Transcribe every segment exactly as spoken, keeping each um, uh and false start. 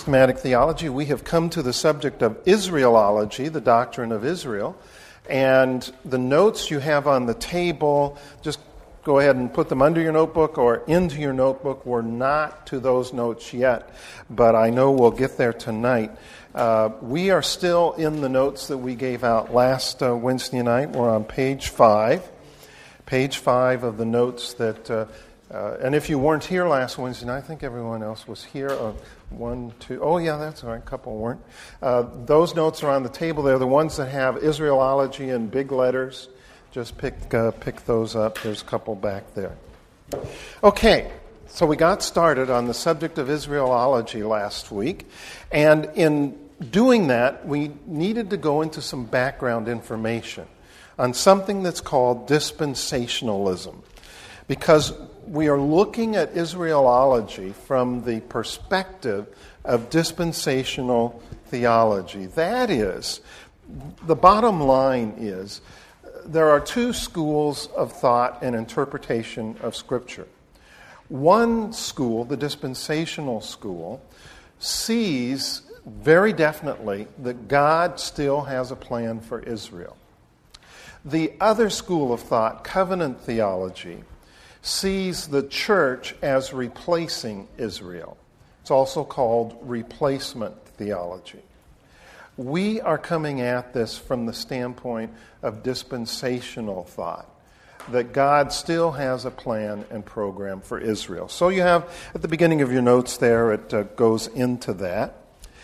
Systematic Theology, we have come to the subject of Israelology, the doctrine of Israel. And the notes you have on the table, just go ahead and put them under your notebook or into your notebook. We're not to those notes yet, but I know we'll get there tonight. Uh, we are still in the notes that we gave out last uh, Wednesday night. We're on page five. Page five of the notes that... Uh, Uh, and if you weren't here last Wednesday night, I think everyone else was here. Uh, one, two, oh yeah, that's right, a couple weren't. Uh, those notes are on the table. They're the ones that have Israelology in big letters. Just pick uh, pick those up. There's a couple back there. Okay, so we got started on the subject of Israelology last week. And in doing that, we needed to go into some background information on something that's called dispensationalism. Because we are looking at Israelology from the perspective of dispensational theology. That is, the bottom line is, there are two schools of thought and interpretation of Scripture. One school, the dispensational school, sees very definitely that God still has a plan for Israel. The other school of thought, covenant theology, sees the church as replacing Israel. It's also called replacement theology. We are coming at this from the standpoint of dispensational thought, that God still has a plan and program for Israel. So you have, at the beginning of your notes there, it uh, goes into that.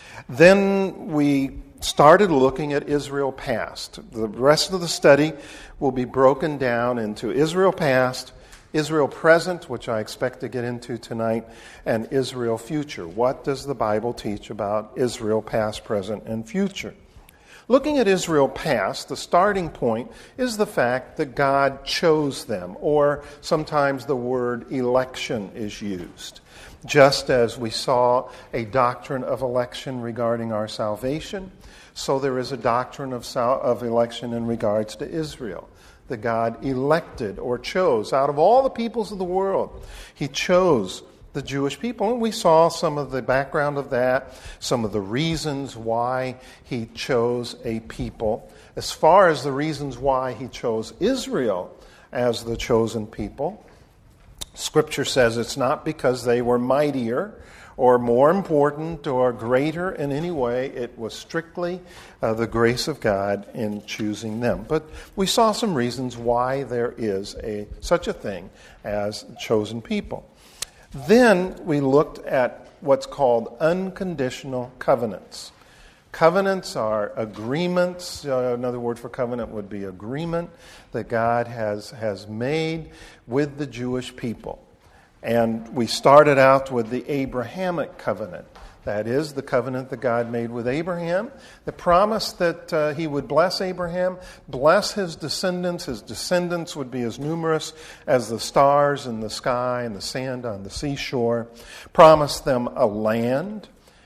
Then we started looking at Israel past. The rest of the study will be broken down into Israel past, Israel present, which I expect to get into tonight, and Israel future. What does the Bible teach about Israel past, present, and future? Looking at Israel past, the starting point is the fact that God chose them, or sometimes the word election is used. Just as we saw a doctrine of election regarding our salvation, so there is a doctrine of, sal- of election in regards to Israel. That God elected or chose out of all the peoples of the world. He chose the Jewish people. And we saw some of the background of that, some of the reasons why he chose a people. As far as the reasons why he chose Israel as the chosen people, Scripture says it's not because they were mightier or more important or greater in any way. It was strictly uh, the grace of God in choosing them. But we saw some reasons why there is a such a thing as chosen people. Then we looked at what's called unconditional covenants. Covenants are agreements. Uh, another word for covenant would be agreement that God has, has made with the Jewish people. And we started out with the Abrahamic covenant. That is, the covenant that God made with Abraham. The promise that uh, he would bless Abraham, bless his descendants. His descendants would be as numerous as the stars in the sky and the sand on the seashore. Promised them a land.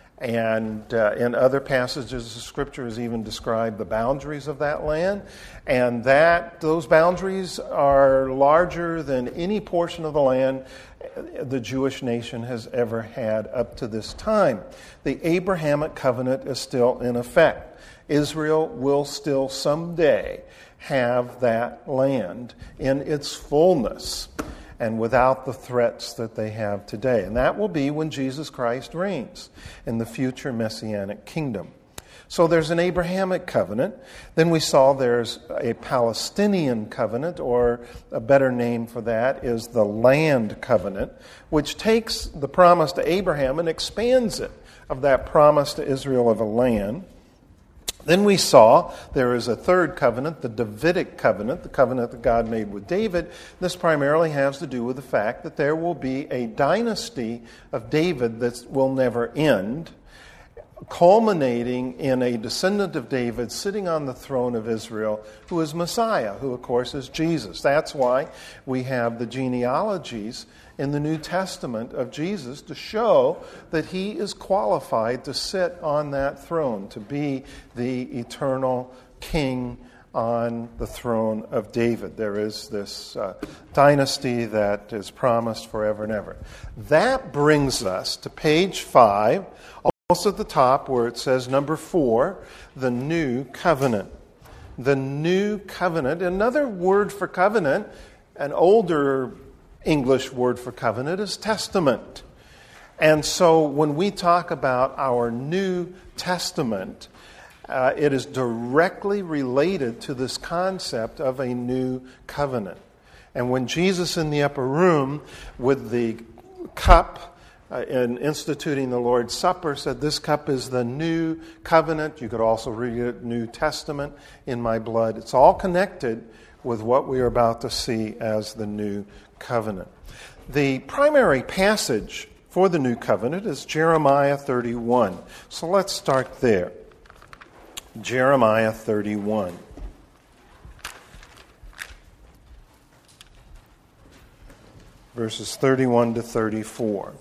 And uh, in other passages of Scripture is even described the boundaries of that land. And that those boundaries are larger than any portion of the land the Jewish nation has ever had up to this time. The Abrahamic covenant is still in effect. Israel will still someday have that land in its fullness and without the threats that they have today. And that will be when Jesus Christ reigns in the future Messianic kingdom. So there's an Abrahamic covenant. Then we saw there's a Palestinian covenant, or a better name for that is the land covenant, which takes the promise to Abraham and expands it of that promise to Israel of a land. Then we saw there is a third covenant, the Davidic covenant, the covenant that God made with David. This primarily has to do with the fact that there will be a dynasty of David that will never end, culminating in a descendant of David sitting on the throne of Israel, who is Messiah, who of course is Jesus. That's why we have the genealogies in the New Testament of Jesus to show that he is qualified to sit on that throne, to be the eternal king on the throne of David. There is this uh, dynasty that is promised forever and ever. That brings us to page five. Almost at the top where it says number four, the new covenant. The new covenant. Another word for covenant, an older English word for covenant, is testament. And so when we talk about our New Testament, uh, it is directly related to this concept of a new covenant. And when Jesus in the upper room with the cup uh, in instituting the Lord's Supper said, this cup is the new covenant. You could also read it, New Testament in my blood. It's all connected with what we are about to see as the new covenant. The primary passage for the new covenant is Jeremiah thirty-one. So let's start there. Jeremiah thirty-one. Verses thirty-one to thirty-four.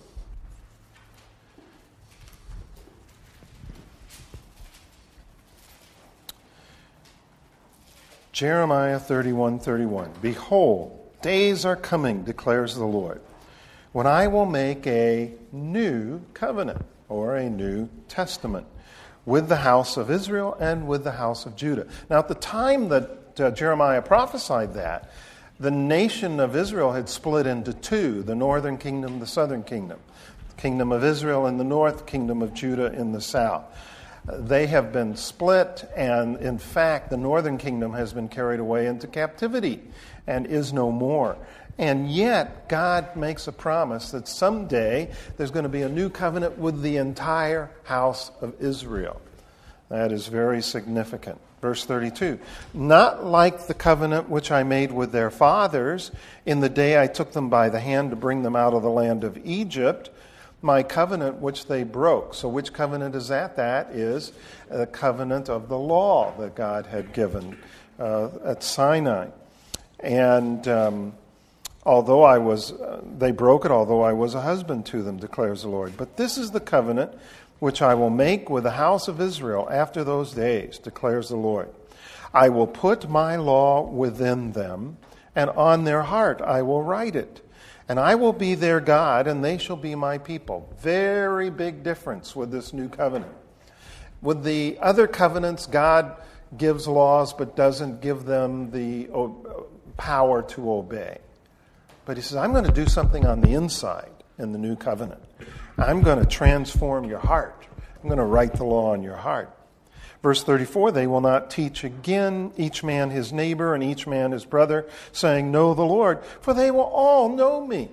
Jeremiah thirty-one, thirty-one. Behold, days are coming, declares the Lord, when I will make a new covenant, or a new testament, with the house of Israel and with the house of Judah. Now, at the time that uh, Jeremiah prophesied that, the nation of Israel had split into two, the northern kingdom, the southern kingdom. The kingdom of Israel in the north, kingdom of Judah in the south. They have been split, and in fact, the northern kingdom has been carried away into captivity and is no more. And yet, God makes a promise that someday there's going to be a new covenant with the entire house of Israel. That is very significant. Verse thirty-two, not like the covenant which I made with their fathers in the day I took them by the hand to bring them out of the land of Egypt, my covenant which they broke. So which covenant is that? That is the covenant of the law that God had given uh, at Sinai. And um, although I was, uh, they broke it, although I was a husband to them, declares the Lord. But this is the covenant which I will make with the house of Israel after those days, declares the Lord. I will put my law within them, and on their heart I will write it. And I will be their God, and they shall be my people. Very big difference with this new covenant. With the other covenants, God gives laws but doesn't give them the power to obey. But he says, I'm going to do something on the inside in the new covenant. I'm going to transform your heart. I'm going to write the law on your heart. Verse thirty-four, they will not teach again each man his neighbor and each man his brother, saying, know the Lord, for they will all know me.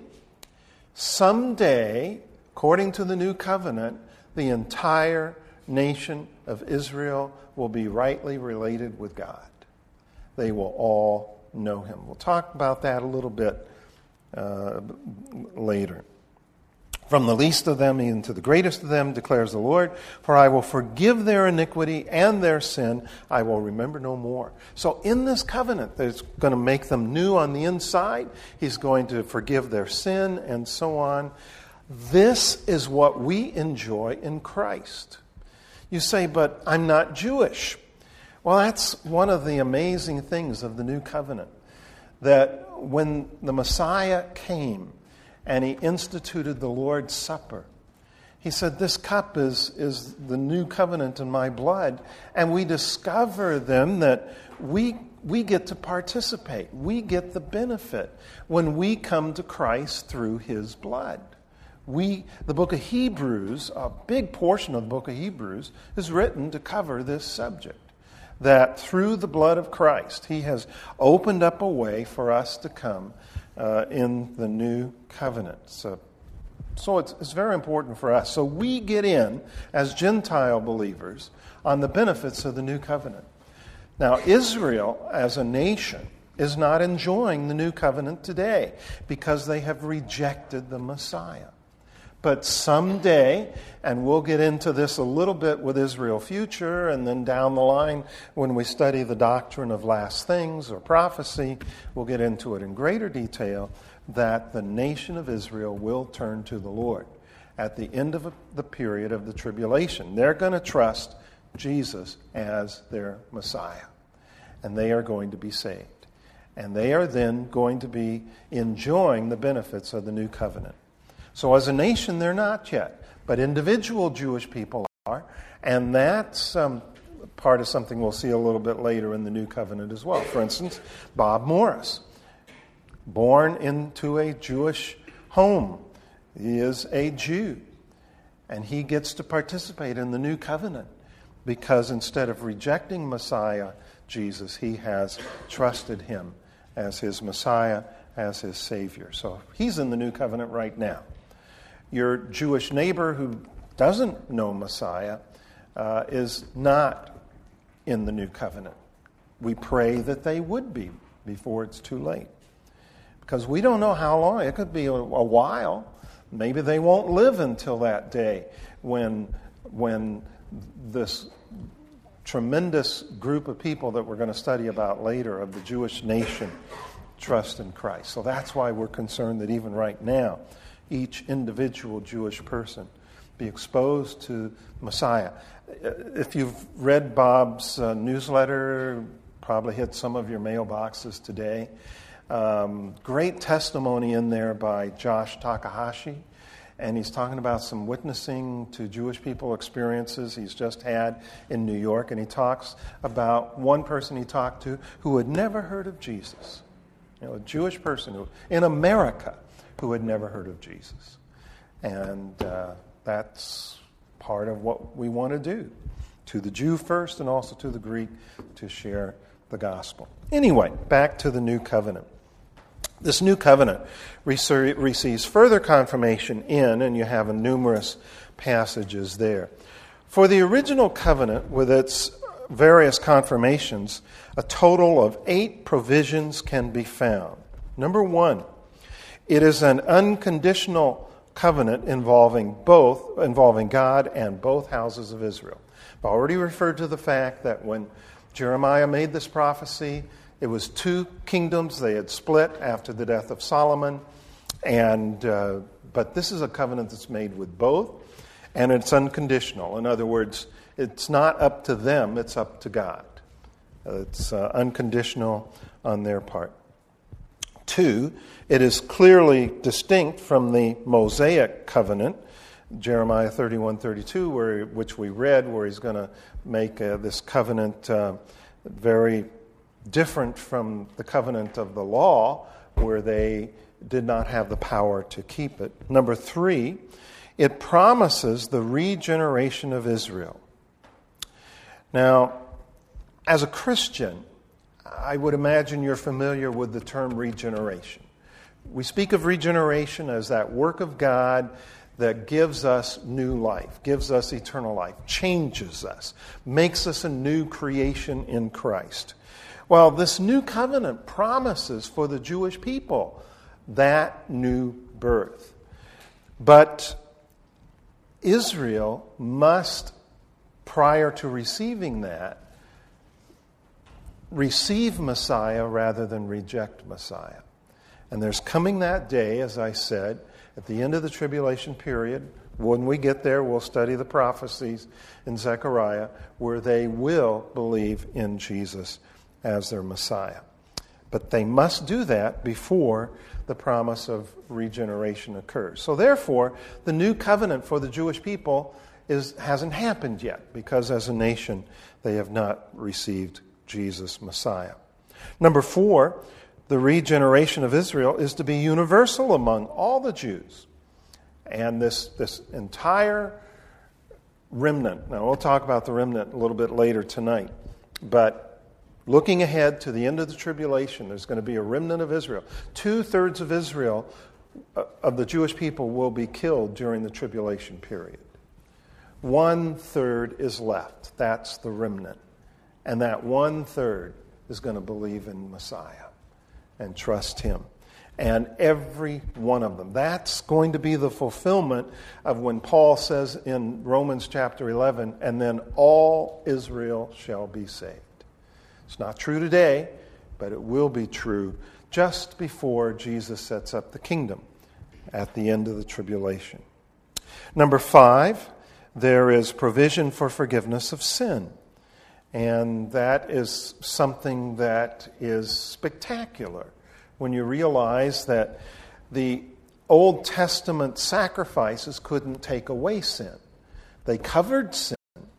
Someday, according to the new covenant, the entire nation of Israel will be rightly related with God. They will all know him. We'll talk about that a little bit uh, later. From the least of them even to the greatest of them, declares the Lord, for I will forgive their iniquity and their sin. I will remember no more. So in this covenant that's going to make them new on the inside, he's going to forgive their sin and so on. This is what we enjoy in Christ. You say, but I'm not Jewish. Well, that's one of the amazing things of the new covenant, that when the Messiah came, and he instituted the Lord's Supper, he said, this cup is, is the new covenant in my blood. And we discover then that we, we get to participate. We get the benefit when we come to Christ through his blood. We, the book of Hebrews, a big portion of the book of Hebrews, is written to cover this subject. That through the blood of Christ, he has opened up a way for us to come Uh, in the new covenant. So, so it's, it's very important for us. So we get in, as Gentile believers, on the benefits of the new covenant. Now, Israel, as a nation, is not enjoying the new covenant today because they have rejected the Messiah. But someday, and we'll get into this a little bit with Israel Future, and then down the line when we study the doctrine of last things or prophecy, we'll get into it in greater detail, that the nation of Israel will turn to the Lord at the end of the period of the tribulation. They're going to trust Jesus as their Messiah, and they are going to be saved. And they are then going to be enjoying the benefits of the new covenant. So as a nation, they're not yet. but individual Jewish people are, and that's um, part of something we'll see a little bit later in the New Covenant as well. For instance, Bob Morris, born into a Jewish home. He is a Jew, and he gets to participate in the New Covenant because instead of rejecting Messiah Jesus, he has trusted him as his Messiah, as his Savior. So he's in the New Covenant right now. Your Jewish neighbor who doesn't know Messiah uh, is not in the New Covenant. We pray that they would be before it's too late. Because we don't know how long. It could be a, a while. Maybe they won't live until that day when, when this tremendous group of people that we're going to study about later of the Jewish nation trust in Christ. So that's why we're concerned that even right now, each individual Jewish person be exposed to Messiah. If you've read Bob's uh, newsletter, probably hit some of your mailboxes today. Um, great testimony in there by Josh Takahashi, and he's talking about some witnessing to Jewish people experiences he's just had in New York, and he talks about one person he talked to who had never heard of Jesus. You know, a Jewish person who, in America who had never heard of Jesus. And uh, that's part of what we want to do, to the Jew first and also to the Greek, to share the gospel. Anyway, back to the New Covenant. This New Covenant receives further confirmation in, and you have numerous passages there. For the original covenant, with its various confirmations, a total of eight provisions can be found. Number one, it is an unconditional covenant involving both, involving God and both houses of Israel. I've already referred to the fact that when Jeremiah made this prophecy, it was two kingdoms. They had split after the death of Solomon. and uh, But this is a covenant that's made with both, and it's unconditional. In other words, it's not up to them, it's up to God. It's uh, unconditional on their part. Two, it is clearly distinct from the Mosaic covenant, Jeremiah thirty-one thirty-two, where, which we read, where he's going to make uh, this covenant uh, very different from the covenant of the law, where they did not have the power to keep it. Number three, it promises the regeneration of Israel. Now, as a Christian, I would imagine you're familiar with the term regeneration. We speak of regeneration as that work of God that gives us new life, gives us eternal life, changes us, makes us a new creation in Christ. Well, this new covenant promises for the Jewish people that new birth. But Israel must, prior to receiving that, receive Messiah rather than reject Messiah. And there's coming that day, as I said, at the end of the tribulation period. When we get there, we'll study the prophecies in Zechariah, where they will believe in Jesus as their Messiah. But they must do that before the promise of regeneration occurs. So therefore, the new covenant for the Jewish people is hasn't happened yet, because as a nation, they have not received Jesus, Messiah. Number four, the regeneration of Israel is to be universal among all the Jews. And this, this entire remnant, now we'll talk about the remnant a little bit later tonight, but looking ahead to the end of the tribulation, there's going to be a remnant of Israel. Two-thirds of Israel, of the Jewish people, will be killed during the tribulation period. One-third is left. That's the remnant. And that one-third is going to believe in Messiah and trust him. And every one of them. That's going to be the fulfillment of when Paul says in Romans chapter eleven, and then all Israel shall be saved. It's not true today, but it will be true just before Jesus sets up the kingdom at the end of the tribulation. Number five, there is provision for forgiveness of sin. And that is something that is spectacular when you realize that the Old Testament sacrifices couldn't take away sin. They covered sin.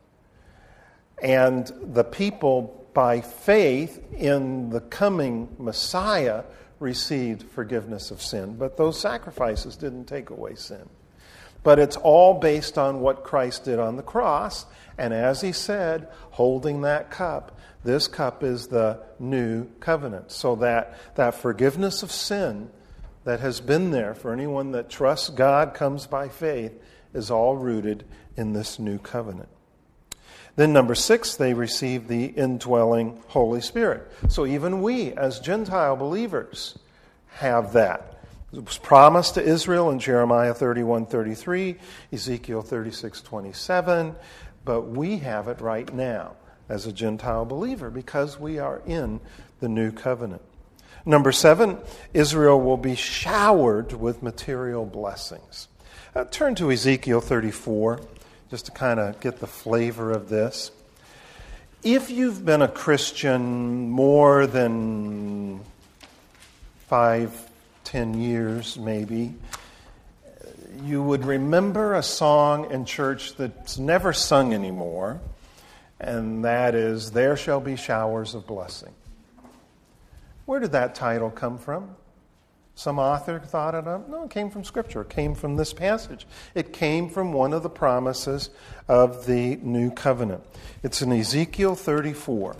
And the people, by faith in the coming Messiah, received forgiveness of sin. But those sacrifices didn't take away sin. But it's all based on what Christ did on the cross. And as he said, holding that cup, this cup is the new covenant. So that, that forgiveness of sin that has been there for anyone that trusts God, comes by faith, is all rooted in this new covenant. Then number six, they receive the indwelling Holy Spirit. So even we, as Gentile believers, have that. It was promised to Israel in Jeremiah thirty-one thirty-three, Ezekiel thirty-six twenty-seven, but we have it right now as a Gentile believer because we are in the new covenant. Number seven, Israel will be showered with material blessings. Uh, turn to Ezekiel thirty-four. Just to kind of get the flavor of this. If you've been a Christian more than five, ten years maybe, you would remember a song in church that's never sung anymore, and that is, "There Shall Be Showers of Blessing." Where did that title come from? Some author thought it up? No, it came from Scripture. It came from this passage. It came from one of the promises of the new covenant. It's in Ezekiel thirty-four.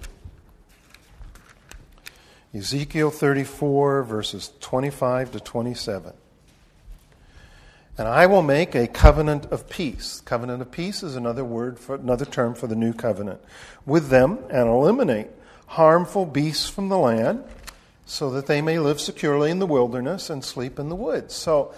Ezekiel thirty-four, verses twenty-five to twenty-seven. "And I will make a covenant of peace." Covenant of peace is another word for another term for the new covenant. "With them, and eliminate harmful beasts from the land, so that they may live securely in the wilderness and sleep in the woods." So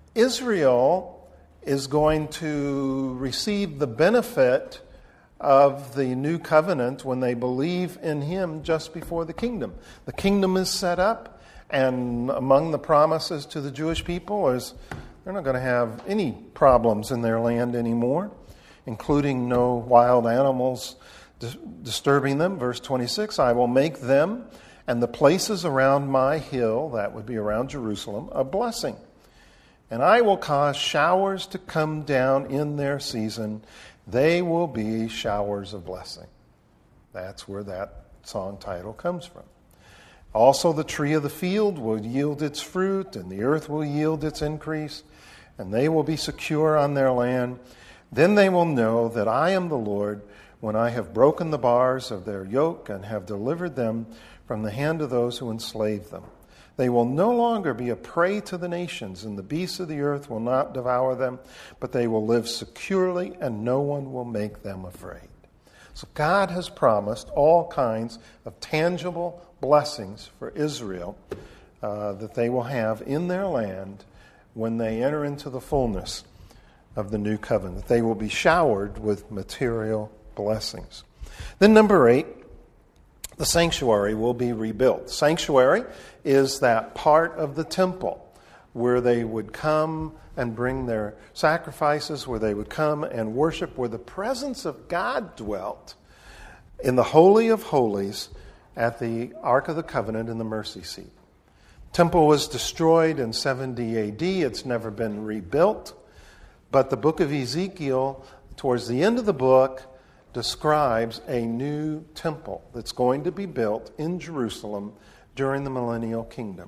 Israel is going to receive the benefit of the new covenant when they believe in him just before the kingdom. The kingdom is set up, and among the promises to the Jewish people is they're not going to have any problems in their land anymore, including no wild animals dis- disturbing them. Verse twenty-six, "I will make them and the places around my hill," that would be around Jerusalem, "a blessing. And I will cause showers to come down in their season. They will be showers of blessing." That's where that song title comes from. "Also the tree of the field will yield its fruit, and the earth will yield its increase, and they will be secure on their land. Then they will know that I am the Lord, when I have broken the bars of their yoke and have delivered them from the hand of those who enslave them. They will no longer be a prey to the nations, and the beasts of the earth will not devour them, but they will live securely, and no one will make them afraid." So God has promised all kinds of tangible blessings for Israel uh, that they will have in their land when they enter into the fullness of the new covenant. They will be showered with material blessings. Then number eight, the sanctuary will be rebuilt. Sanctuary is that part of the temple where they would come and bring their sacrifices, where they would come and worship, where the presence of God dwelt in the Holy of Holies at the Ark of the Covenant in the mercy seat. Temple was destroyed in seventy A D. It's never been rebuilt. But the book of Ezekiel, towards the end of the book, describes a new temple that's going to be built in Jerusalem during the millennial kingdom.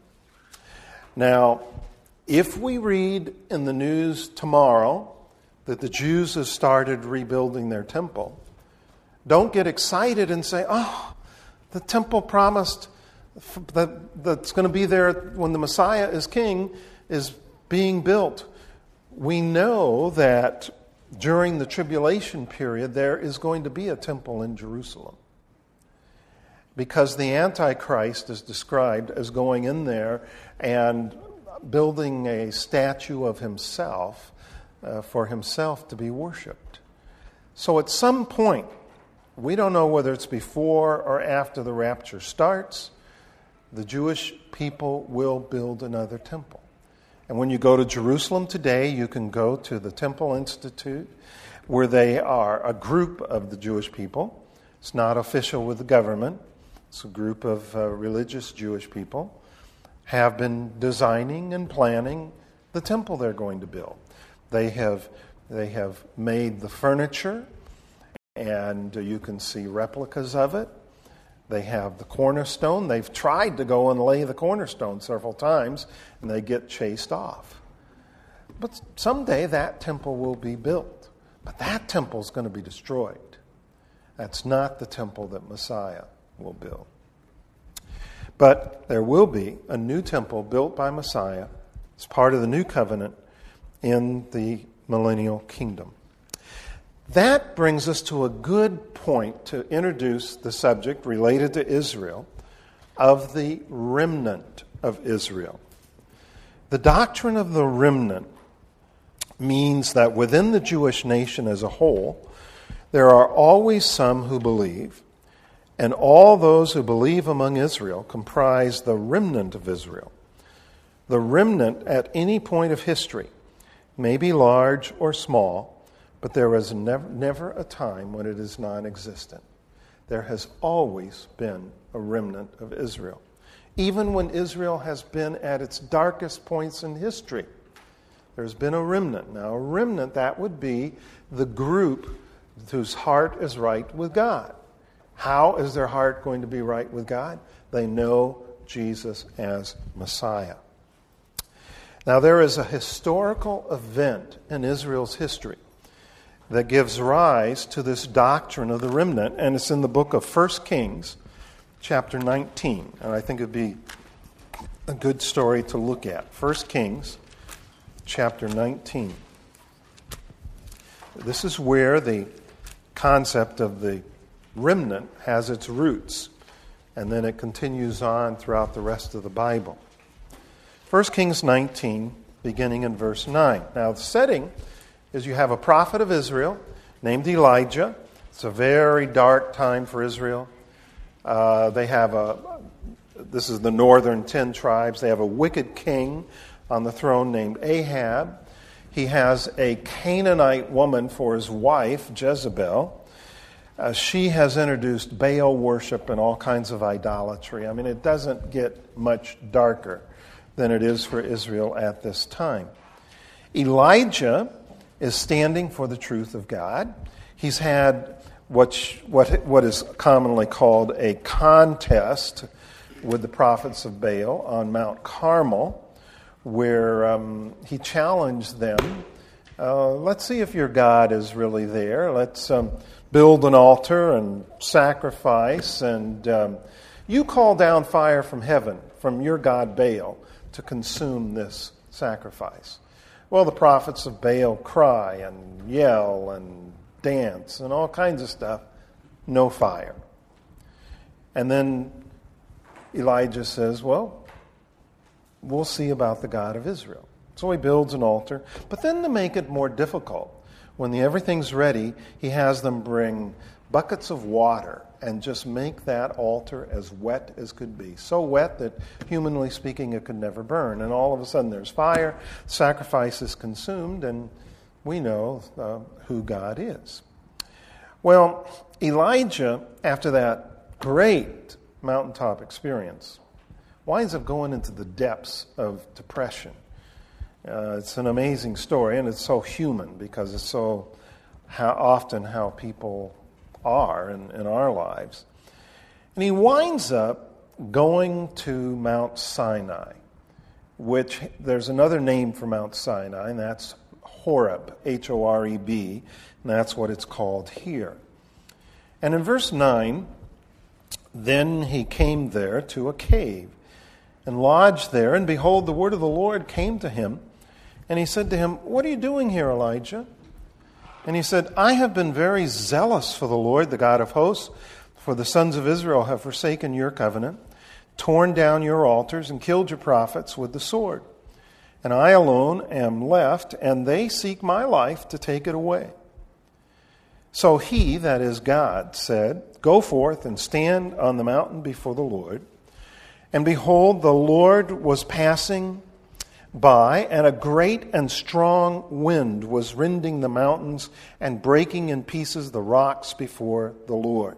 Now, if we read in the news tomorrow that the Jews have started rebuilding their temple, don't get excited and say, "Oh, the temple promised that that's going to be there when the Messiah is king is being built." We know that during the tribulation period, there is going to be a temple in Jerusalem, because the Antichrist is described as going in there and building a statue of himself uh, for himself to be worshipped. So at some point, we don't know whether it's before or after the rapture starts, the Jewish people will build another temple. And when you go to Jerusalem today, you can go to the Temple Institute, where they are a group of the Jewish people. It's not official with the government. It's a group of uh, religious Jewish people have been designing and planning the temple they're going to build. They have, they have made the furniture, and you can see replicas of it. They have the cornerstone. They've tried to go and lay the cornerstone several times, and they get chased off. But someday that temple will be built. But that temple is going to be destroyed. That's not the temple that Messiah will build. But there will be a new temple built by Messiah as part of the new covenant in the millennial kingdom. That brings us to a good point to introduce the subject related to Israel of the remnant of Israel. The doctrine of the remnant means that within the Jewish nation as a whole, there are always some who believe, and all those who believe among Israel comprise the remnant of Israel. The remnant at any point of history may be large or small, but there is never, never a time when it is non-existent. There has always been a remnant of Israel. Even when Israel has been at its darkest points in history, there's been a remnant. Now, a remnant, that would be the group whose heart is right with God. How is their heart going to be right with God? They know Jesus as Messiah. Now, there is a historical event in Israel's history that gives rise to this doctrine of the remnant, and it's in the book of First Kings, chapter nineteen. And I think it would be a good story to look at. First Kings, chapter nineteen. This is where the concept of the remnant has its roots, and then it continues on throughout the rest of the Bible. First Kings nineteen, beginning in verse nine. Now, the setting is you have a prophet of Israel named Elijah. It's a very dark time for Israel. Uh, they have a, this is the northern ten tribes. They have a wicked king on the throne named Ahab. He has a Canaanite woman for his wife, Jezebel. Uh, she has introduced Baal worship and all kinds of idolatry. I mean, it doesn't get much darker than it is for Israel at this time. Elijah is standing for the truth of God. He's had what, what, what is commonly called a contest with the prophets of Baal on Mount Carmel, where um, he challenged them. Uh, let's see if your God is really there. Let's um, build an altar and sacrifice. And um, you call down fire from heaven, from your God Baal, to consume this sacrifice. Well, the prophets of Baal cry and yell and dance and all kinds of stuff. No fire. And then Elijah says, well, we'll see about the God of Israel. So he builds an altar. But then to make it more difficult, when the, everything's ready, he has them bring buckets of water and just make that altar as wet as could be. So wet that, humanly speaking, it could never burn. And all of a sudden there's fire, sacrifice is consumed, and we know uh, who God is. Well, Elijah, after that great mountaintop experience, winds up going into the depths of depression. Uh, it's an amazing story, and it's so human because it's so how, often how people are in, in our lives. And he winds up going to Mount Sinai, which there's another name for Mount Sinai, and that's Horeb, H O R E B, and that's what it's called here. And in verse nine, then he came there to a cave and lodged there, and behold, the word of the Lord came to him, and he said to him, "What are you doing here, Elijah?" And he said, "I have been very zealous for the Lord, the God of hosts, for the sons of Israel have forsaken your covenant, torn down your altars, and killed your prophets with the sword. And I alone am left, and they seek my life to take it away." So he, that is God, said, "Go forth and stand on the mountain before the Lord." And behold, the Lord was passing by, and a great and strong wind was rending the mountains and breaking in pieces the rocks before the Lord.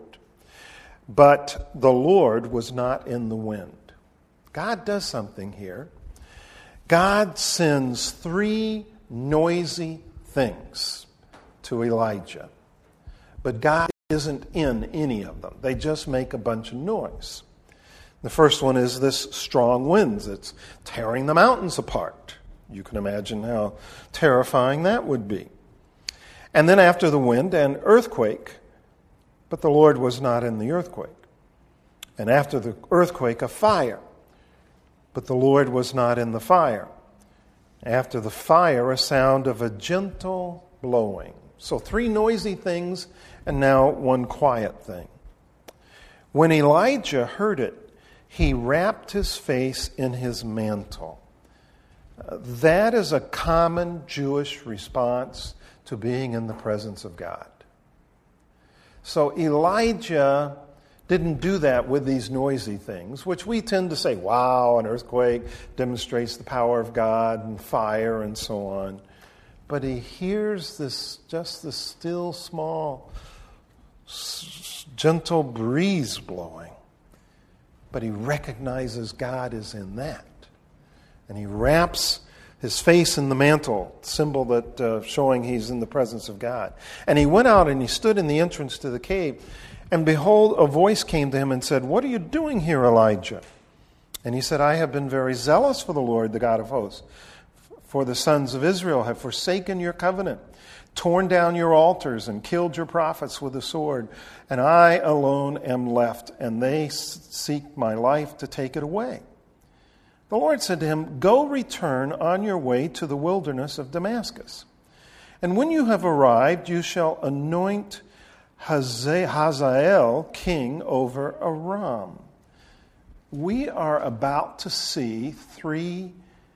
But the Lord was not in the wind. God does something here. God sends three noisy things to Elijah, but God isn't in any of them. They just make a bunch of noise. The first one is this strong winds. It's tearing the mountains apart. You can imagine how terrifying that would be. And then after the wind, an earthquake, but the Lord was not in the earthquake. And after the earthquake, a fire, but the Lord was not in the fire. After the fire, a sound of a gentle blowing. So three noisy things, and now one quiet thing. When Elijah heard it, he wrapped his face in his mantle. Uh, that is a common Jewish response to being in the presence of God. So Elijah didn't do that with these noisy things, which we tend to say, wow, an earthquake demonstrates the power of God and fire and so on. But he hears this, just this still, small, s- gentle breeze blowing. But he recognizes God is in that. And he wraps his face in the mantle, symbol that uh, showing he's in the presence of God. And he went out and he stood in the entrance to the cave. And behold, a voice came to him and said, "What are you doing here, Elijah?" And he said, "I have been very zealous for the Lord, the God of hosts. For the sons of Israel have forsaken your covenant, torn down your altars, and killed your prophets with the sword. And I alone am left, and they seek my life to take it away." The Lord said to him, "Go return on your way to the wilderness of Damascus. And when you have arrived, you shall anoint Hazael king over Aram." We are about to see three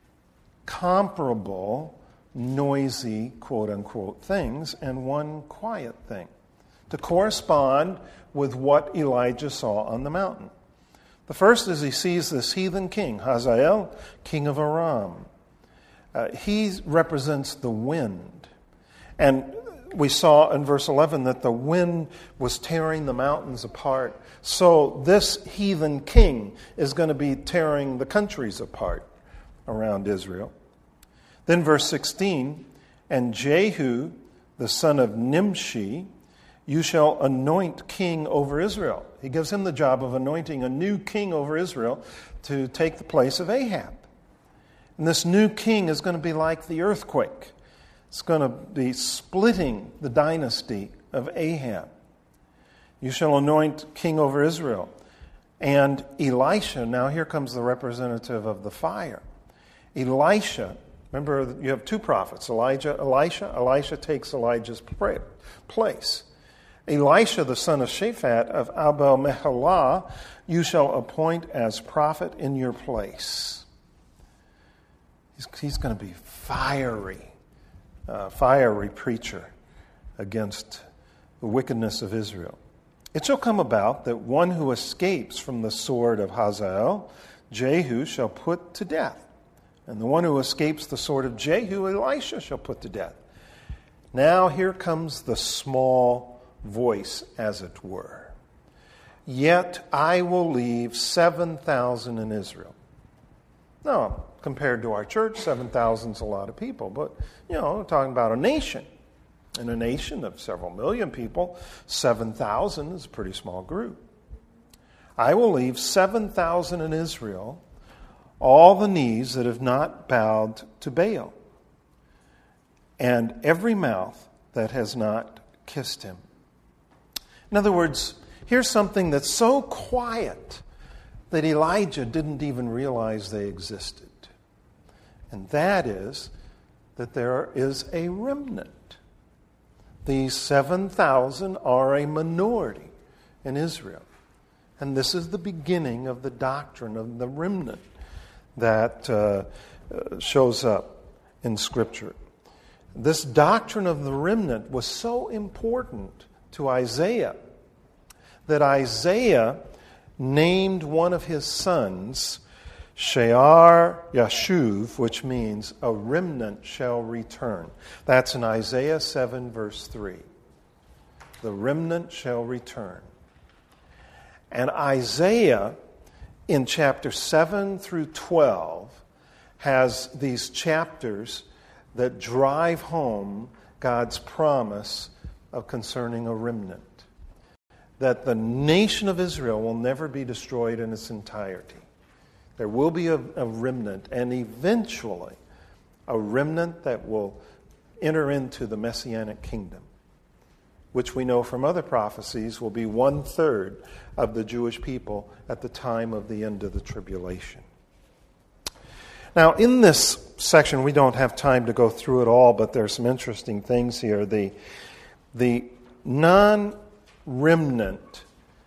comparable, noisy, quote-unquote, things and one quiet thing to correspond with what Elijah saw on the mountain. The first is he sees this heathen king, Hazael, king of Aram. Uh, he represents the wind. And we saw in verse eleven that the wind was tearing the mountains apart. So this heathen king is going to be tearing the countries apart around Israel. Then verse sixteen, "And Jehu, the son of Nimshi, you shall anoint king over Israel." He gives him the job of anointing a new king over Israel to take the place of Ahab. And this new king is going to be like the earthquake. It's going to be splitting the dynasty of Ahab. "You shall anoint king over Israel." And Elisha, now here comes the representative of the fire. Elisha, remember you have two prophets, Elijah, Elisha. Elisha takes Elijah's place. Elisha, the son of Shaphat of Abel-Meholah, you shall appoint as prophet in your place. He's, he's going to be fiery, uh, fiery preacher against the wickedness of Israel. "It shall come about that one who escapes from the sword of Hazael, Jehu shall put to death. And the one who escapes the sword of Jehu, Elisha shall put to death." Now here comes the small voice, as it were. "Yet I will leave seven thousand in Israel." Now, compared to our church, seven thousand is a lot of people. But, you know, we're talking about a nation. In a nation of several million people, seven thousand is a pretty small group. "I will leave seven thousand in Israel, all the knees that have not bowed to Baal, and every mouth that has not kissed him." In other words, here's something that's so quiet that Elijah didn't even realize they existed. And that is that there is a remnant. These seven thousand are a minority in Israel. And this is the beginning of the doctrine of the remnant that uh, shows up in Scripture. This doctrine of the remnant was so important to Isaiah that Isaiah named one of his sons Shear Yashuv, which means a remnant shall return. That's in Isaiah seven, verse three. The remnant shall return. And Isaiah, in chapter seven through twelve, has these chapters that drive home God's promise of concerning a remnant. That the nation of Israel will never be destroyed in its entirety. There will be a, a remnant, and eventually a remnant that will enter into the Messianic kingdom, which we know from other prophecies will be one-third of the Jewish people at the time of the end of the tribulation. Now, in this section, we don't have time to go through it all, but there are some interesting things here. The, the non-remnant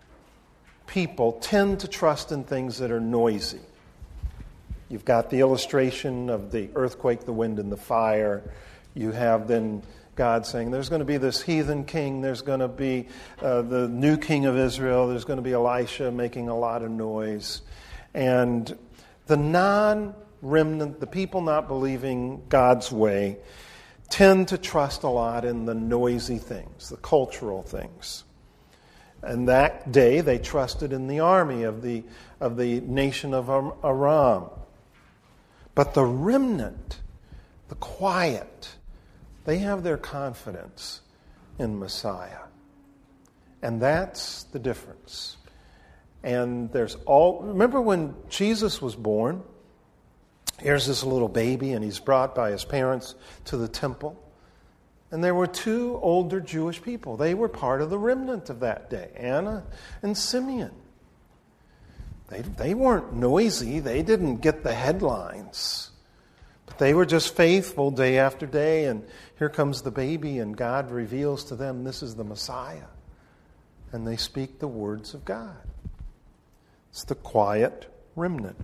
people tend to trust in things that are noisy. You've got the illustration of the earthquake, the wind, and the fire. You have then God saying there's going to be this heathen king, there's going to be uh, the new king of Israel, there's going to be Elisha making a lot of noise. And the non-remnant, the people not believing God's way, tend to trust a lot in the noisy things, the cultural things. And that day they trusted in the army of the, of the nation of Aram. But the remnant, the quiet, they have their confidence in Messiah. And that's the difference. And there's all, remember when Jesus was born? Here's this little baby, and he's brought by his parents to the temple. And there were two older Jewish people. They were part of the remnant of that day, Anna and Simeon. They, they weren't noisy. They didn't get the headlines. But they were just faithful day after day, and here comes the baby, and God reveals to them this is the Messiah. And they speak the words of God. It's the quiet remnant.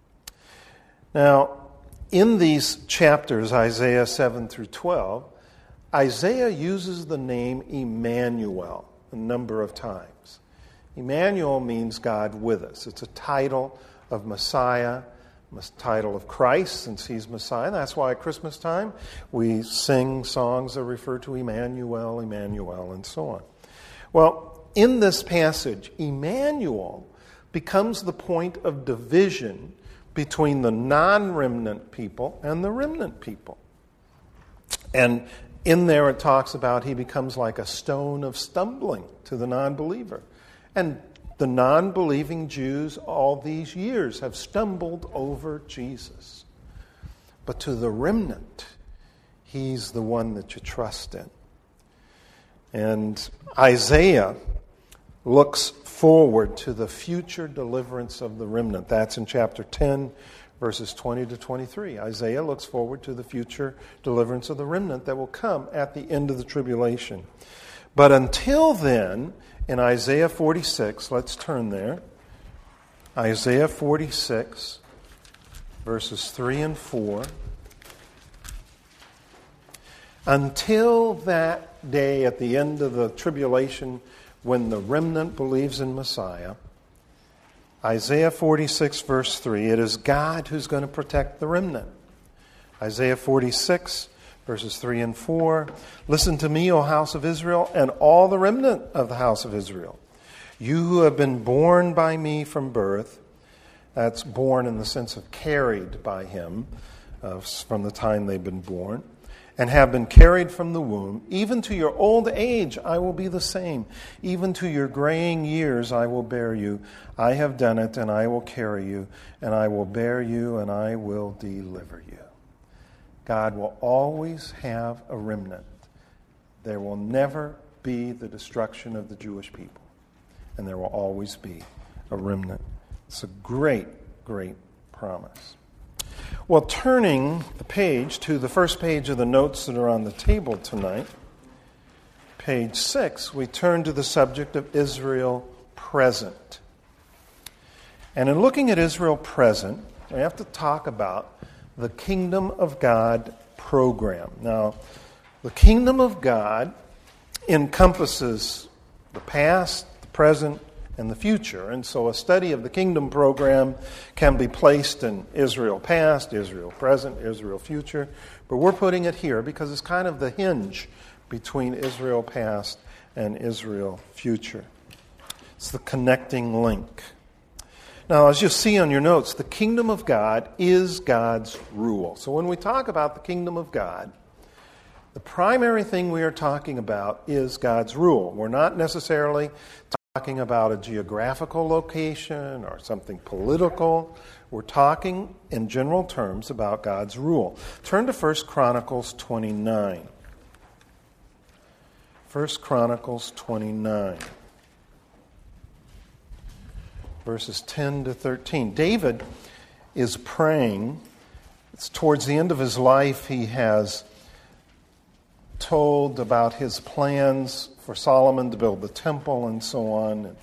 Now, in these chapters, Isaiah seven through twelve, Isaiah uses the name Emmanuel a number of times. Emmanuel means God with us. It's a title of Messiah, a title of Christ, since he's Messiah. That's why at Christmas time we sing songs that refer to Emmanuel, Emmanuel, and so on. Well, in this passage, Emmanuel becomes the point of division between the non-remnant people and the remnant people. And in there it talks about he becomes like a stone of stumbling to the non-believer. And the non-believing Jews all these years have stumbled over Jesus. But to the remnant, he's the one that you trust in. And Isaiah looks forward to the future deliverance of the remnant. That's in chapter ten, verses twenty to twenty-three. Isaiah looks forward to the future deliverance of the remnant that will come at the end of the tribulation. But until then, in Isaiah forty-six, let's turn there. Isaiah forty-six, verses three and four. Until that day at the end of the tribulation when the remnant believes in Messiah, Isaiah forty-six, verse three, it is God who's going to protect the remnant. Isaiah forty-six, verses three and four, listen to me, O house of Israel, and all the remnant of the house of Israel. You who have been born by me from birth, that's born in the sense of carried by him uh, from the time they've been born, and have been carried from the womb, even to your old age I will be the same. Even to your graying years I will bear you. I have done it, and I will carry you, and I will bear you, and I will deliver you. God will always have a remnant. There will never be the destruction of the Jewish people. And there will always be a remnant. It's a great, great promise. Well, turning the page to the first page of the notes that are on the table tonight, page six, we turn to the subject of Israel present. And in looking at Israel present, we have to talk about the Kingdom of God program. Now, the Kingdom of God encompasses the past, the present, and the future. And so a study of the Kingdom program can be placed in Israel past, Israel present, Israel future. But we're putting it here because it's kind of the hinge between Israel past and Israel future. It's the connecting link. Now, as you'll see on your notes, the kingdom of God is God's rule. So when we talk about the kingdom of God, the primary thing we are talking about is God's rule. We're not necessarily talking about a geographical location or something political. We're talking in general terms about God's rule. Turn to First Chronicles twenty-nine. First Chronicles twenty-nine. Verses ten to thirteen. David is praying. It's towards the end of his life. He has told about his plans for Solomon to build the temple and so on.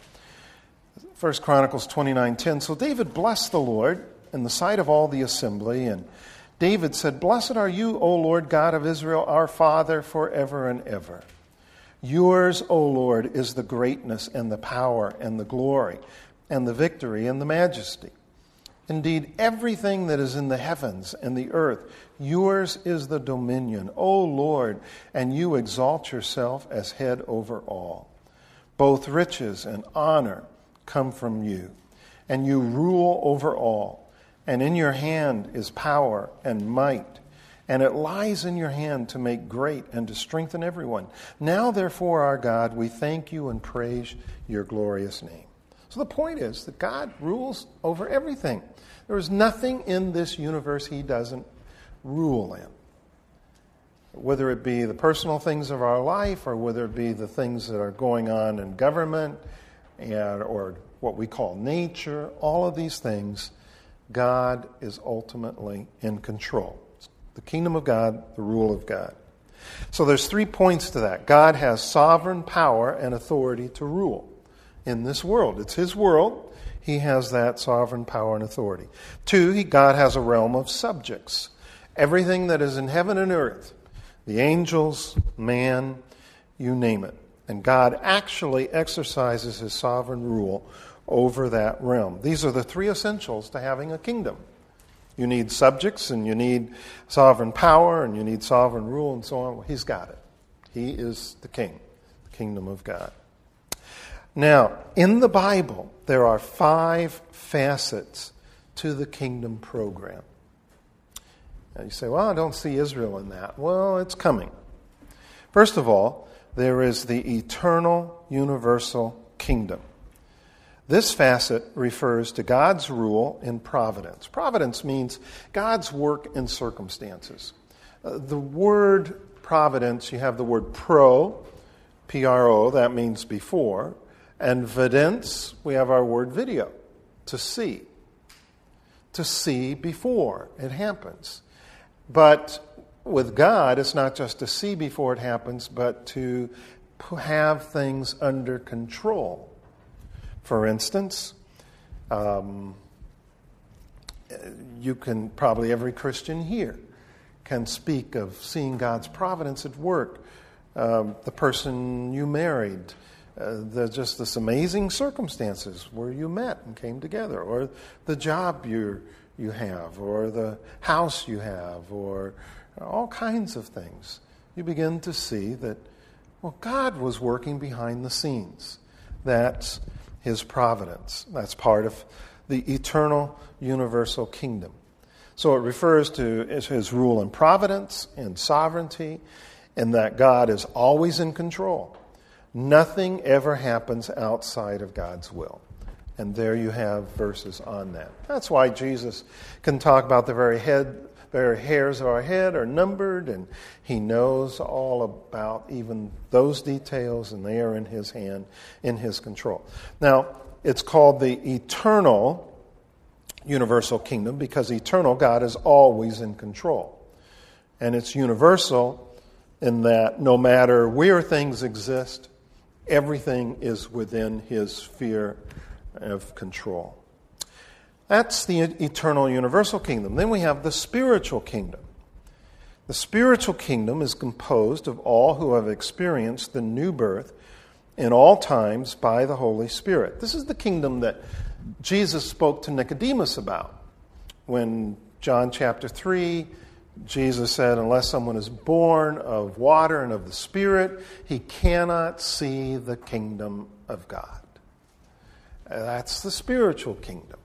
First Chronicles twenty-nine ten. So David blessed the Lord in the sight of all the assembly, and David said, "Blessed are you, O Lord God of Israel, our Father, forever and ever. Yours, O Lord, is the greatness and the power and the glory and the victory and the majesty. Indeed, everything that is in the heavens and the earth, yours is the dominion, O Lord, and you exalt yourself as head over all. Both riches and honor come from you, and you rule over all. And in your hand is power and might, and it lies in your hand to make great and to strengthen everyone. Now, therefore, our God, we thank you and praise your glorious name." So the point is that God rules over everything. There is nothing in this universe he doesn't rule in. Whether it be the personal things of our life or whether it be the things that are going on in government and, or what we call nature, all of these things, God is ultimately in control. The kingdom of God, the rule of God. So there's three points to that. God has sovereign power and authority to rule in this world. It's his world. He has that sovereign power and authority. Two, he, God has a realm of subjects. Everything that is in heaven and earth, the angels, man, you name it. And God actually exercises his sovereign rule over that realm. These are the three essentials to having a kingdom. You need subjects, and you need sovereign power, and you need sovereign rule, and so on. He's got it. He is the king, the kingdom of God. Now, in the Bible, there are five facets to the kingdom program. Now you say, well, I don't see Israel in that. Well, it's coming. First of all, there is the eternal universal kingdom. This facet refers to God's rule in providence. Providence means God's work in circumstances. Uh, the word providence, you have the word pro, P R O, that means before. And vidence, we have our word video, to see. To see before it happens. But with God, it's not just to see before it happens, but to have things under control. For instance, um, you can, probably every Christian here can speak of seeing God's providence at work. Um, the person you married, uh, the, just this amazing circumstances where you met and came together, or the job you you have, or the house you have, or all kinds of things. You begin to see that, well, God was working behind the scenes. That's his providence. That's part of the eternal universal kingdom. So it refers to his rule and providence and sovereignty, and that God is always in control. Nothing ever happens outside of God's will. And there you have verses on that. That's why Jesus can talk about the very head, very hairs of our head are numbered, and he knows all about even those details, and they are in his hand, in his control. Now, it's called the eternal universal kingdom because eternal, God is always in control. And it's universal in that no matter where things exist, everything is within his sphere of control. That's the eternal universal kingdom. Then we have the spiritual kingdom. The spiritual kingdom is composed of all who have experienced the new birth in all times by the Holy Spirit. This is the kingdom that Jesus spoke to Nicodemus about. When John chapter three, Jesus said, unless someone is born of water and of the Spirit, he cannot see the kingdom of God. That's the spiritual kingdom.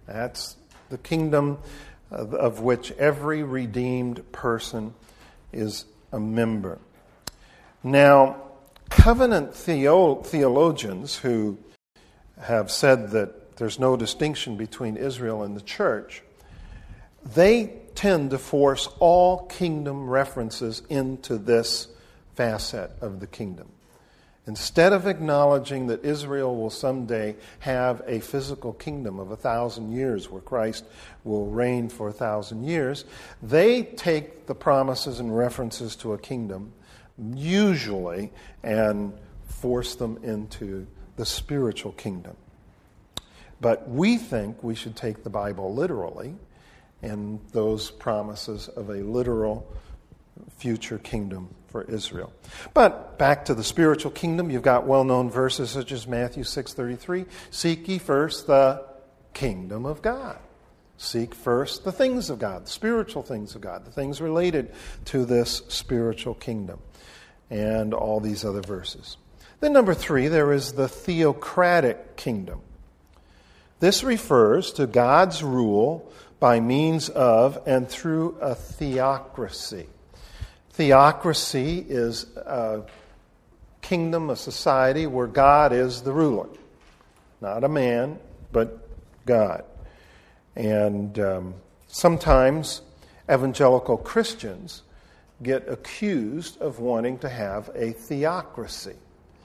That's the kingdom of, of which every redeemed person is a member. Now, covenant theo- theologians who have said that there's no distinction between Israel and the church, they tend to force all kingdom references into this facet of the kingdom. Instead of acknowledging that Israel will someday have a physical kingdom of a thousand years where Christ will reign for a thousand years, they take the promises and references to a kingdom, usually, and force them into the spiritual kingdom. But we think we should take the Bible literally and those promises of a literal future kingdom for Israel. But back to the spiritual kingdom, you've got well-known verses such as Matthew six thirty-three, seek ye first the kingdom of God. Seek first the things of God, the spiritual things of God, the things related to this spiritual kingdom, and all these other verses. Then number three, there is the theocratic kingdom. This refers to God's rule by means of and through a theocracy. Theocracy is a kingdom, a society where God is the ruler. Not a man, but God. And um, sometimes evangelical Christians get accused of wanting to have a theocracy.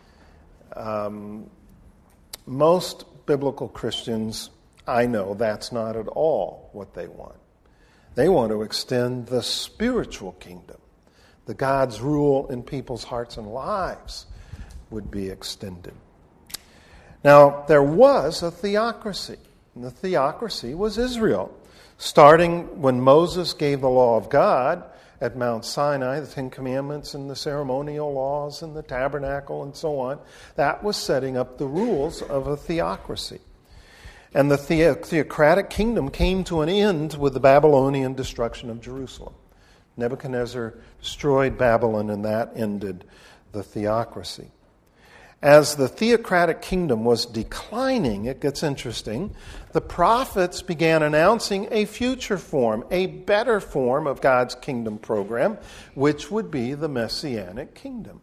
Um, most biblical Christians, I know, that's not at all what they want. They want to extend the spiritual kingdom. The God's rule in people's hearts and lives would be extended. Now, there was a theocracy, and the theocracy was Israel. Starting when Moses gave the law of God at Mount Sinai, the Ten Commandments and the ceremonial laws and the tabernacle and so on, that was setting up the rules of a theocracy. And the theocratic kingdom came to an end with the Babylonian destruction of Jerusalem. Nebuchadnezzar destroyed Babylon, and that ended the theocracy. As the theocratic kingdom was declining, it gets interesting, the prophets began announcing a future form, a better form of God's kingdom program, which would be the Messianic kingdom.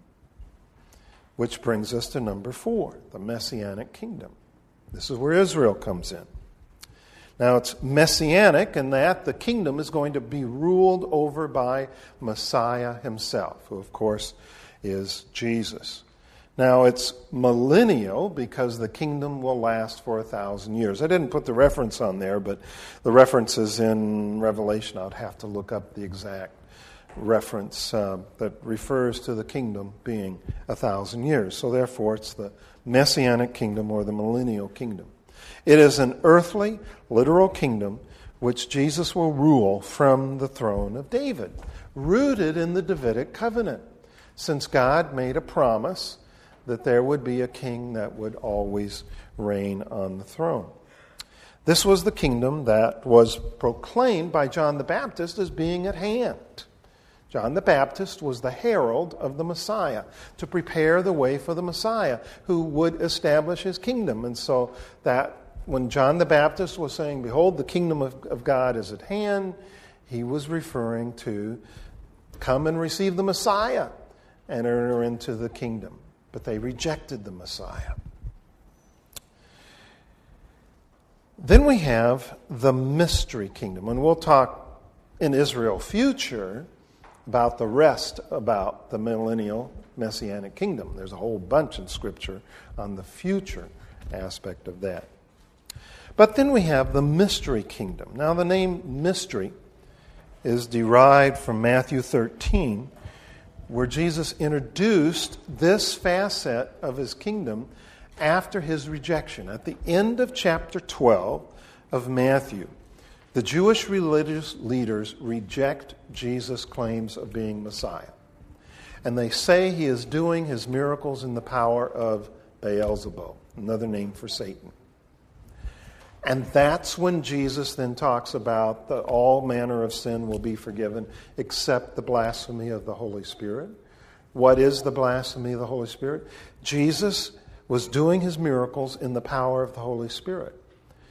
Which brings us to number four, the Messianic kingdom. This is where Israel comes in. Now, it's messianic in that the kingdom is going to be ruled over by Messiah himself, who, of course, is Jesus. Now, it's millennial because the kingdom will last for a thousand years. I didn't put the reference on there, but the reference is in Revelation. I'd have to look up the exact reference uh, that refers to the kingdom being a thousand years. So, therefore, it's the Messianic kingdom or the millennial kingdom. It is an earthly, literal kingdom which Jesus will rule from the throne of David, rooted in the Davidic covenant, since God made a promise that there would be a king that would always reign on the throne. This was the kingdom that was proclaimed by John the Baptist as being at hand. John the Baptist was the herald of the Messiah to prepare the way for the Messiah who would establish his kingdom. And so that when John the Baptist was saying, behold, the kingdom of, of God is at hand, he was referring to come and receive the Messiah and enter into the kingdom. But they rejected the Messiah. Then we have the mystery kingdom. And we'll talk in Israel future about the rest about the millennial messianic kingdom. There's a whole bunch in Scripture on the future aspect of that. But then we have the mystery kingdom. Now, the name mystery is derived from Matthew thirteen, where Jesus introduced this facet of his kingdom after his rejection. At the end of chapter twelve of Matthew, the Jewish religious leaders reject Jesus' claims of being Messiah. And they say he is doing his miracles in the power of Beelzebub, another name for Satan. And that's when Jesus then talks about that all manner of sin will be forgiven except the blasphemy of the Holy Spirit. What is the blasphemy of the Holy Spirit? Jesus was doing his miracles in the power of the Holy Spirit.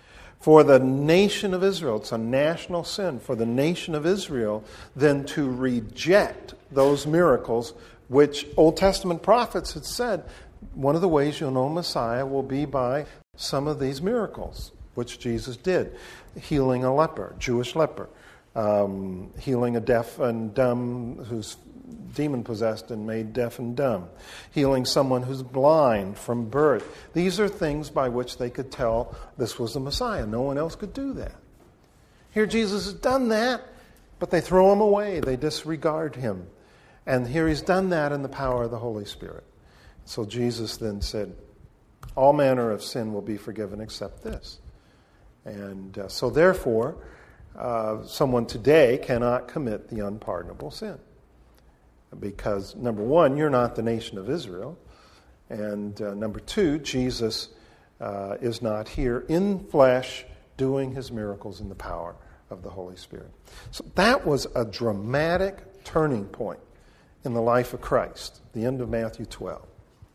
for the nation of Israel, it's a national sin for the nation of Israel, then to reject those miracles which Old Testament prophets had said, one of the ways you'll know Messiah will be by some of these miracles, which Jesus did. Healing a leper, Jewish leper, um, healing a deaf and dumb who's demon-possessed and made deaf and dumb, healing someone who's blind from birth. These are things by which they could tell this was the Messiah. No one else could do that. Here Jesus has done that, but they throw him away. They disregard him. And here he's done that in the power of the Holy Spirit. So Jesus then said, all manner of sin will be forgiven except this. And uh, so therefore, uh, someone today cannot commit the unpardonable sin. Because, number one, you're not the nation of Israel. And uh, number two, Jesus uh, is not here in flesh doing his miracles in the power of the Holy Spirit. So that was a dramatic turning point in the life of Christ, the end of Matthew twelve.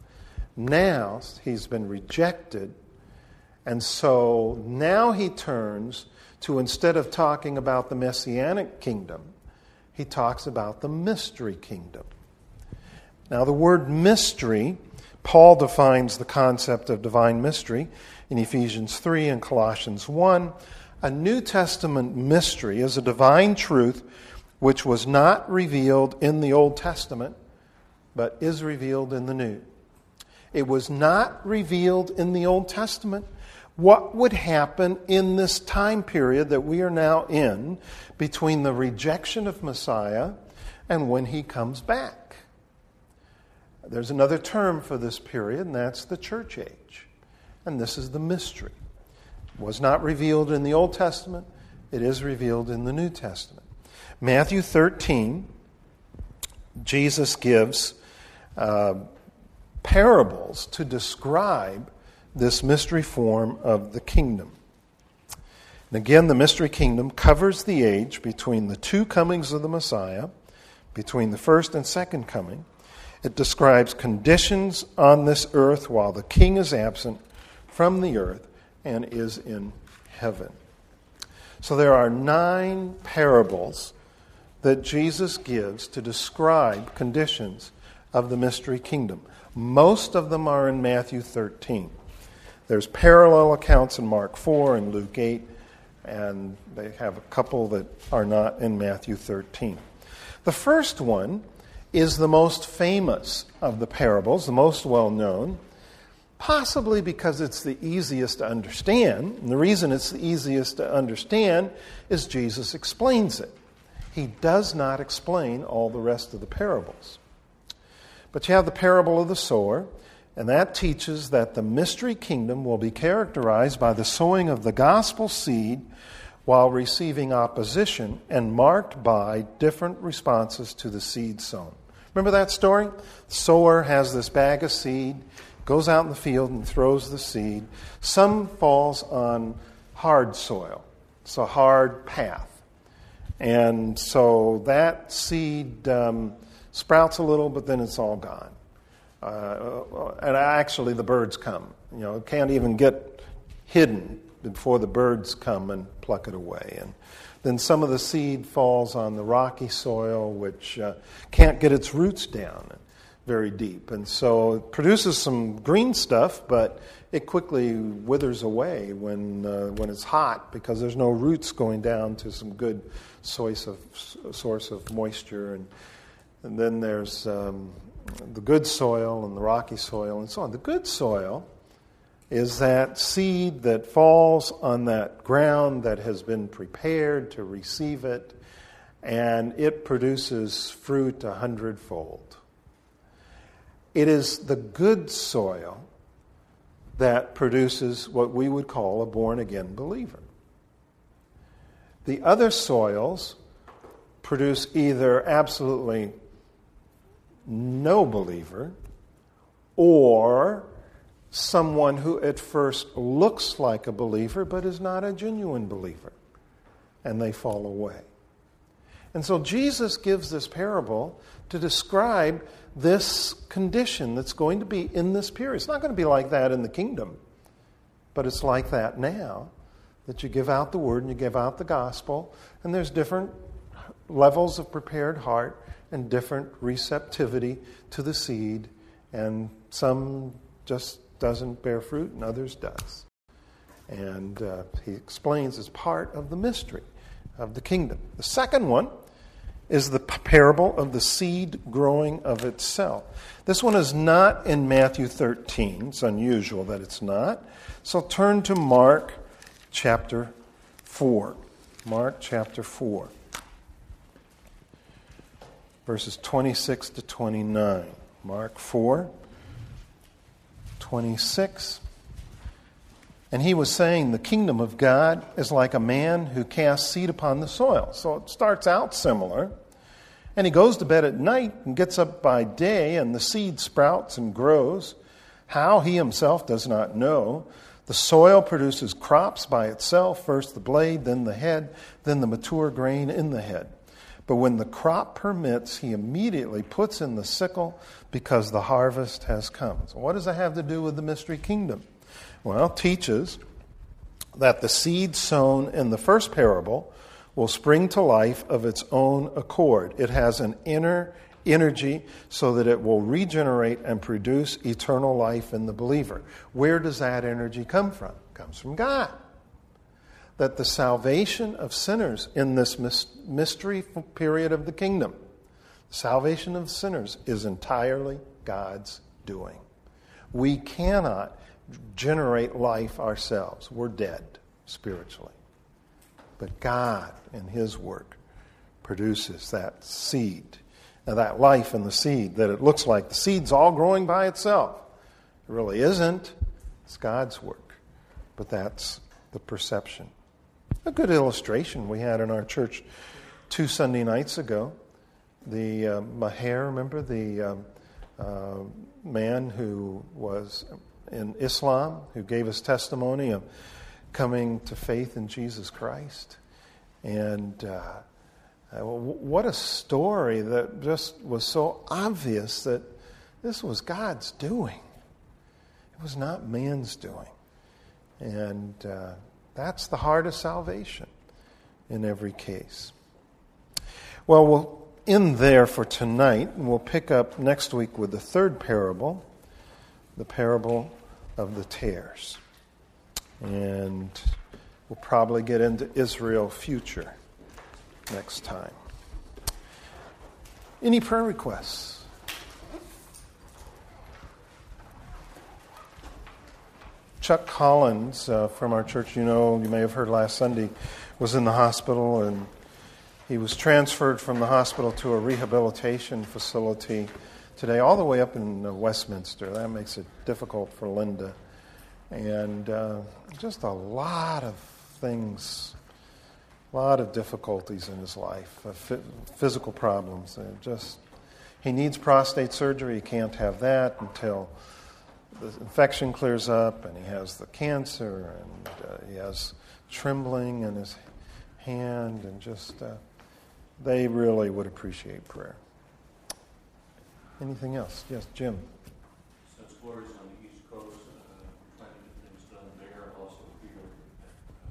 Now he's been rejected, and so now he turns to, instead of talking about the Messianic kingdom, he talks about the mystery kingdom. Now, the word mystery, Paul defines the concept of divine mystery in Ephesians three and Colossians one. A New Testament mystery is a divine truth which was not revealed in the Old Testament, but is revealed in the New. It was not revealed in the Old Testament. What would happen in this time period that we are now in between the rejection of Messiah and when he comes back? There's another term for this period, and that's the church age. And this is the mystery. It was not revealed in the Old Testament. It is revealed in the New Testament. Matthew thirteen, Jesus gives uh, parables to describe this mystery form of the kingdom. And again, the mystery kingdom covers the age between the two comings of the Messiah, between the first and second coming. It describes conditions on this earth while the king is absent from the earth and is in heaven. So there are nine parables that Jesus gives to describe conditions of the mystery kingdom. Most of them are in Matthew thirteen. There's parallel accounts in Mark four and Luke eight, and they have a couple that are not in Matthew thirteen. The first one is the most famous of the parables, the most well-known, possibly because it's the easiest to understand. And the reason it's the easiest to understand is Jesus explains it. He does not explain all the rest of the parables. But you have the parable of the sower, and that teaches that the mystery kingdom will be characterized by the sowing of the gospel seed while receiving opposition and marked by different responses to the seed sown. Remember that story? The sower has this bag of seed, goes out in the field and throws the seed. Some falls on hard soil. It's a hard path. And so that seed um, sprouts a little, but then it's all gone. Uh, and actually the birds come. You know, it can't even get hidden before the birds come and pluck it away. And then some of the seed falls on the rocky soil, which uh, can't get its roots down very deep. And so it produces some green stuff, but it quickly withers away when uh, when it's hot because there's no roots going down to some good source of, source of moisture. And, and then there's um, the good soil and the rocky soil and so on. The good soil is that seed that falls on that ground that has been prepared to receive it, and it produces fruit a hundredfold. It is the good soil that produces what we would call a born-again believer. The other soils produce either absolutely no believer or someone who at first looks like a believer but is not a genuine believer, and they fall away. And so Jesus gives this parable to describe this condition that's going to be in this period. It's not going to be like that in the kingdom, but it's like that now. that you give out the word and you give out the gospel, and there's different levels of prepared heart and different receptivity to the seed, and some just doesn't bear fruit and others does. And uh, he explains as part of the mystery of the kingdom. The second one is the parable of the seed growing of itself. This one is not in Matthew thirteen. It's unusual that it's not. So turn to Mark chapter four. Mark chapter four. Verses twenty-six to twenty-nine. Mark four, twenty-six. And he was saying, the kingdom of God is like a man who casts seed upon the soil. So it starts out similar. And he goes to bed at night and gets up by day, and the seed sprouts and grows. How, he himself does not know. The soil produces crops by itself, first the blade, then the head, then the mature grain in the head. But when the crop permits, he immediately puts in the sickle because the harvest has come. So what does that have to do with the mystery kingdom? Well, it teaches that the seed sown in the first parable will spring to life of its own accord. It has an inner energy so that it will regenerate and produce eternal life in the believer. Where does that energy come from? It comes from God. That the salvation of sinners in this mystery period of the kingdom, the salvation of sinners is entirely God's doing. We cannot generate life ourselves. We're dead spiritually. But God, in His work, produces that seed. Now that life in the seed, that it looks like the seed's all growing by itself. It really isn't. It's God's work. But that's the perception. A good illustration we had in our church two Sunday nights ago. The uh, Maher, remember, the um, uh, man who was in Islam, who gave his testimony of coming to faith in Jesus Christ. And uh, what a story that just was so obvious that this was God's doing. It was not man's doing. And uh, that's the heart of salvation in every case. Well, we'll end there for tonight, and we'll pick up next week with the third parable, the parable of the tares. And we'll probably get into Israel future next time. Any prayer requests? Chuck Collins uh, from our church, you know, you may have heard last Sunday, was in the hospital, and he was transferred from the hospital to a rehabilitation facility today, all the way up in uh, Westminster. That makes it difficult for Linda. And uh, just a lot of things, a lot of difficulties in his life, uh, f- physical problems. Uh, just he needs prostate surgery. He can't have that until the infection clears up, and he has the cancer, and uh, he has trembling in his hand, and just uh, they really would appreciate prayer. Anything else? Yes, Jim. Since Florida's on the East Coast, uh, we're trying to get things done there. Also, here, uh,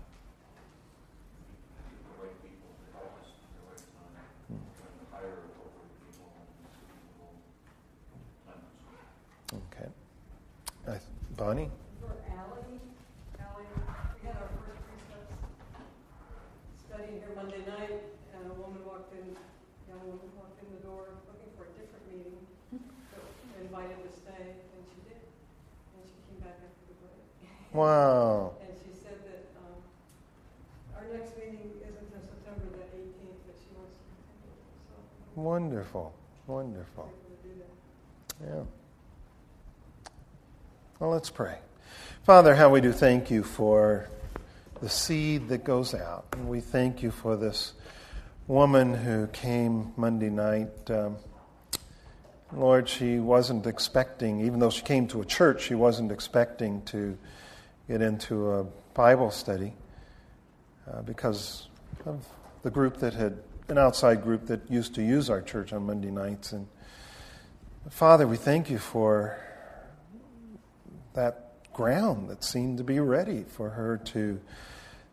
the right people in the office at the right time. Hmm. Trying to hire appropriate people and okay. Uh, Bonnie? For Allie, Allie, we had our first precepts study here Monday night, and a woman walked in, a young woman walked in the door looking for a different meeting. So invited to stay, and she did. And she came back after the break. Wow. And she said that um, our next meeting isn't until September the eighteenth, but she wants to continue. So Wonderful. Wonderful. do that. Yeah. Well, let's pray. Father, how we do thank you for the seed that goes out. And we thank you for this woman who came Monday night. Um, Lord, she wasn't expecting, even though she came to a church, she wasn't expecting to get into a Bible study uh, because of the group that had, an outside group that used to use our church on Monday nights. And Father, we thank you for that ground that seemed to be ready for her to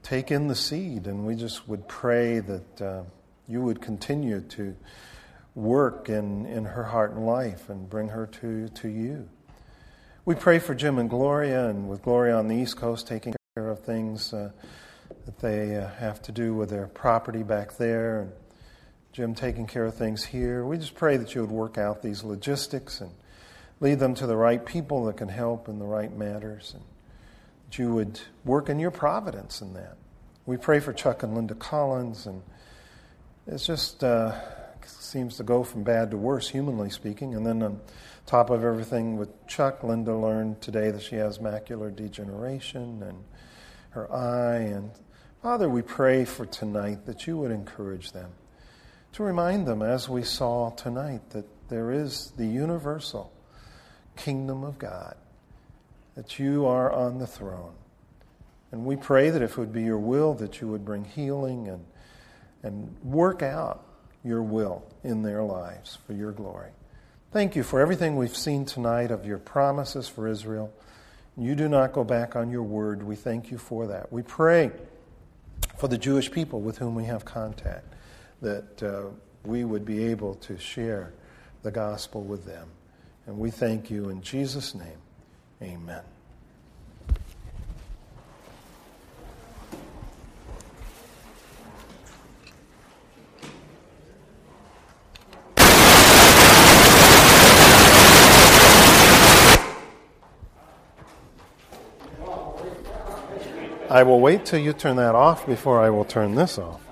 take in the seed, and we just would pray that uh, you would continue to work in, in her heart and life and bring her to, to you. We pray for Jim and Gloria, and with Gloria on the East Coast taking care of things uh, that they uh, have to do with their property back there, and Jim taking care of things here. We just pray that you would work out these logistics and lead them to the right people that can help in the right matters, and that you would work in your providence in that. We pray for Chuck and Linda Collins, and it's just uh, seems to go from bad to worse, humanly speaking. And then on top of everything with Chuck, Linda learned today that she has macular degeneration and her eye. And Father, we pray for tonight that you would encourage them, to remind them, as we saw tonight, that there is the universal kingdom of God, that you are on the throne. And we pray that if it would be your will, that you would bring healing and, and work out your will in their lives for your glory. Thank you for everything we've seen tonight of your promises for Israel. You do not go back on your word. We thank you for that. We pray for the Jewish people with whom we have contact, that uh, we would be able to share the gospel with them. And we thank you in Jesus' name. Amen. I will wait till you turn that off before I will turn this off.